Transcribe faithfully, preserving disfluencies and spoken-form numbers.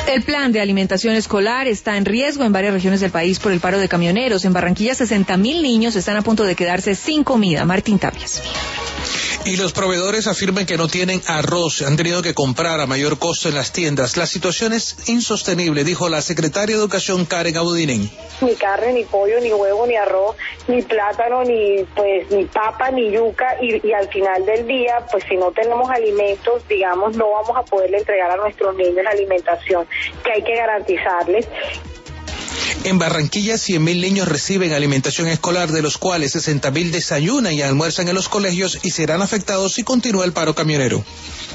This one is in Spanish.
El plan de alimentación escolar está en riesgo en varias regiones del país por el paro de camioneros. En Barranquilla, sesenta mil niños están a punto de quedarse sin comida. Martín Tapias. Y los proveedores afirman que no tienen arroz, han tenido que comprar a mayor costo en las tiendas. La situación es insostenible, dijo la secretaria de Educación Karen Abudinen. Ni carne, ni pollo, ni huevo, ni arroz, ni plátano, ni pues ni papa, ni yuca, y, y al final del día, pues si no tenemos alimentos, digamos, no vamos a poderle entregar a nuestros niños la alimentación que hay que garantizarles. En Barranquilla, cien mil niños reciben alimentación escolar, de los cuales sesenta mil desayunan y almuerzan en los colegios y serán afectados si continúa el paro camionero.